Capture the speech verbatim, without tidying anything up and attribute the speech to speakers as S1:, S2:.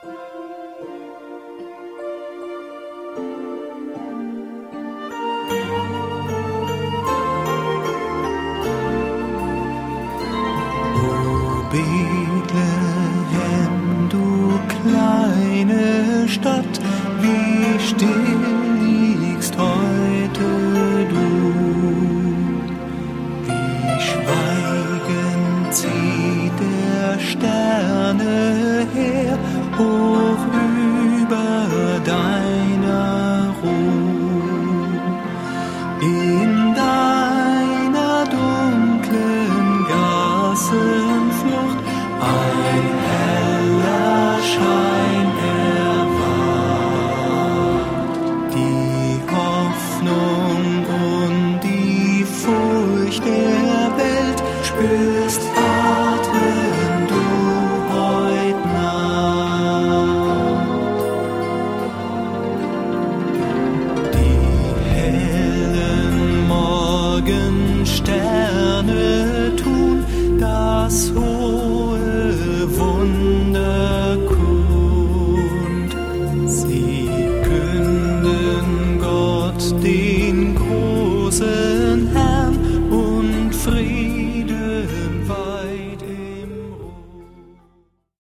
S1: Bethlehem, du kleine Stadt, wie still liegst heute du, wie schweigend zieht der Sterne her, hoch über deiner Ruhe. In deiner dunklen Gassenflucht ein heller Schein erwacht. Die Hoffnung und die Furcht der Welt spürst, atmen du heut Nacht. Die hellen Morgensterne tun das hohe Wunder kund. Sie künden Gott, den großen Herrn,